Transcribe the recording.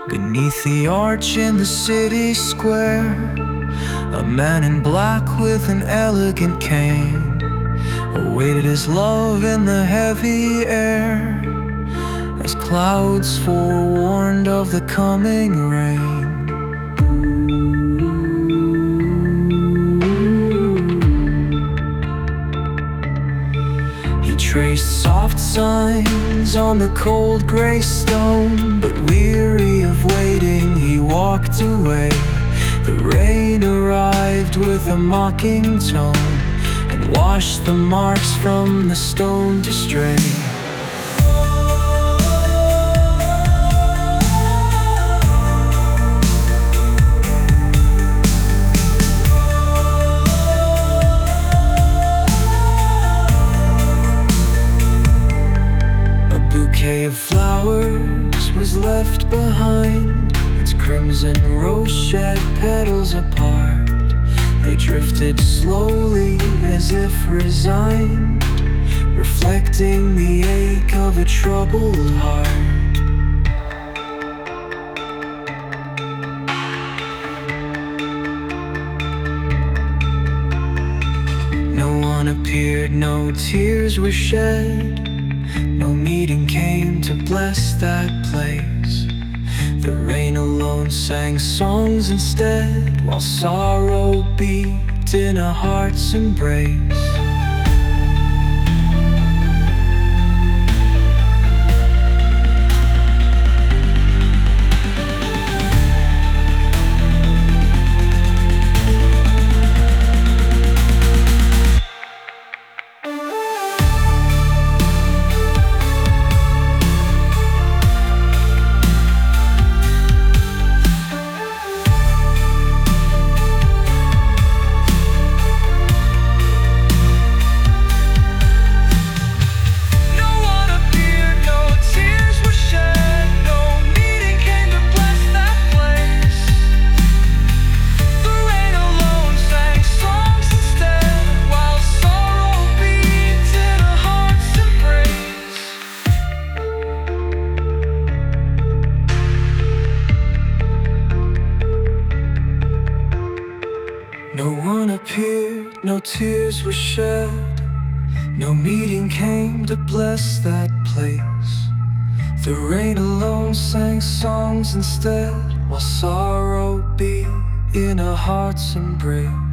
Beneath the arch in the city square, a man in black with an elegant cane awaited his love in the heavy air, as clouds forewarned of the coming rain. He traced soft signs on the cold gray stone, but weary of waiting, he walked away. The rain arrived with a mocking tone and washed the marks from the stone to stray. A bouquet of flowers was left behind, its crimson rose shed petals apart. They drifted slowly as if resigned, reflecting the ache of a troubled heart. No one appeared, no tears were shed, no meeting came to bless that place. The rain alone sang songs instead, while sorrow beat in a heart's embrace. No one appeared, no tears were shed, no meeting came to bless that place. The rain alone sang songs instead, while sorrow beat in a heart's embrace.